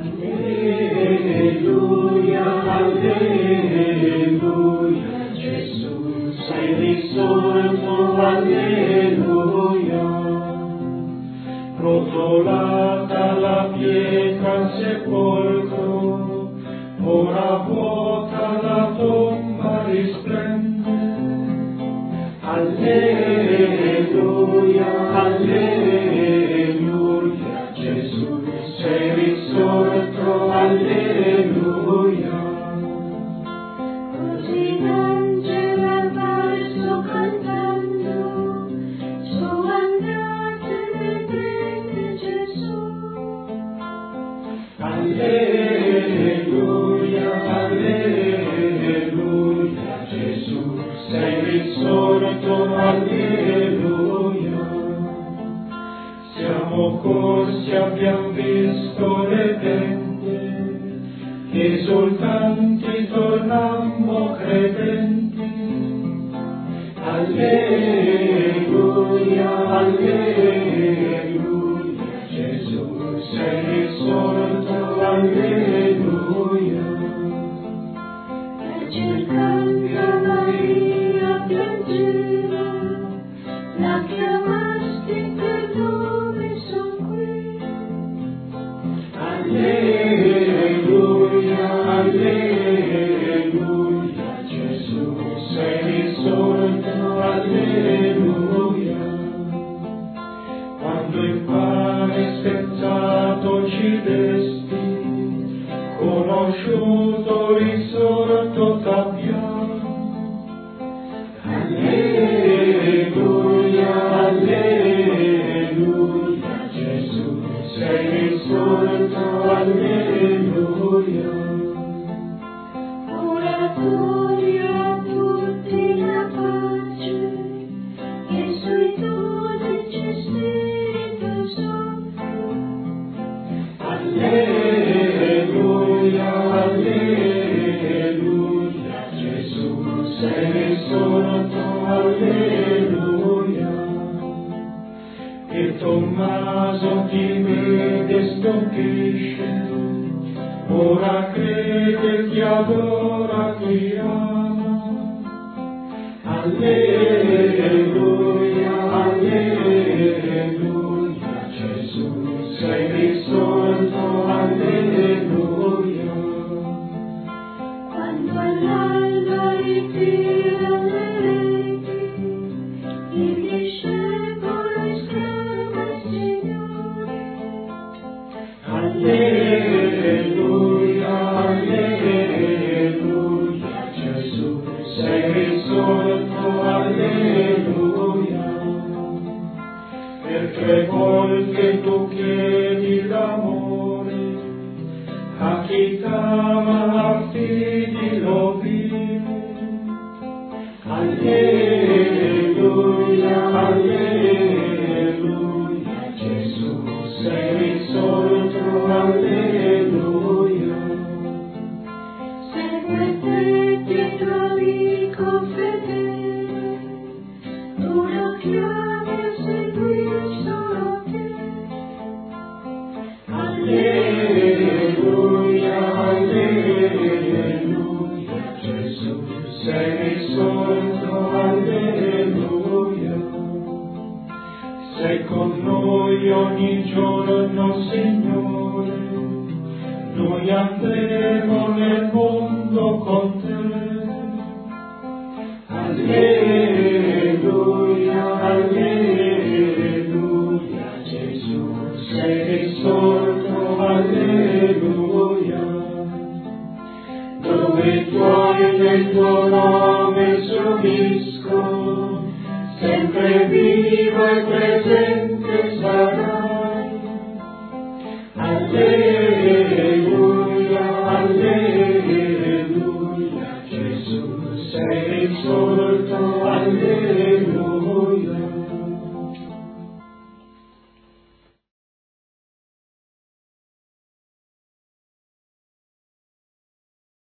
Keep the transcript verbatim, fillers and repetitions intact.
Alleluia, alleluia, Gesù sei risorto, alleluia. Rotolata la pietra al sepolcro, ora vuota la tomba risplende. Alleluia, alleluia, Gesù sei risorto, alleluia. Così l'angelo al verso cantando, su andate vedrete Gesù. Alleluia, alleluia, Gesù sei risorto, alleluia. Siamo corsi, abbiamo visto le tende, esultanti tornammo credenti. Alleluia, alleluia, Gesù sei risorto, alleluia. E cercando Maria piangeva, la chiamasti per nome, son qui. Alleluia, alleluia, Gesù sei risorto, alleluia. Quando il pane spezzato ci desti, conosciuto, risorto t'abbiamo. Alleluia, alleluia, Gesù sei risorto, alleluia. Oratorio a tutti la pace, che sui dodici Spirito Santo. Alleluia, alleluia, Gesù sei risorto, alleluia. E Tommaso ti vede e stupisce, ora crede, ti adora, ti ama. Alleluia, alleluia, Gesù sei risorto, alleluia. Quando all'alba ritirano le reti, il discepolo esclama il Signore. Alleluia, alleluia, Gesù sei risorto, alleluia. Per tre volte tu chiedi l'amore, a chi t'ama affidi l'ovile. Alleluia, alleluia, Gesù sei risorto, alleluia. Segue te il tuo amico fedele, tu lo chiami a seguire solo te. Alleluia, alleluia, Gesù sei risorto, alleluia. Sei con noi ogni giorno, Signore, noi andremo nel mondo con te. Alleluia, alleluia, Gesù sei risorto, alleluia. Dove i tuoi nel tuo nome subiscono, sempre vivo e presente sarai. Alleluia, alleluia, Gesù sei risorto, alleluia.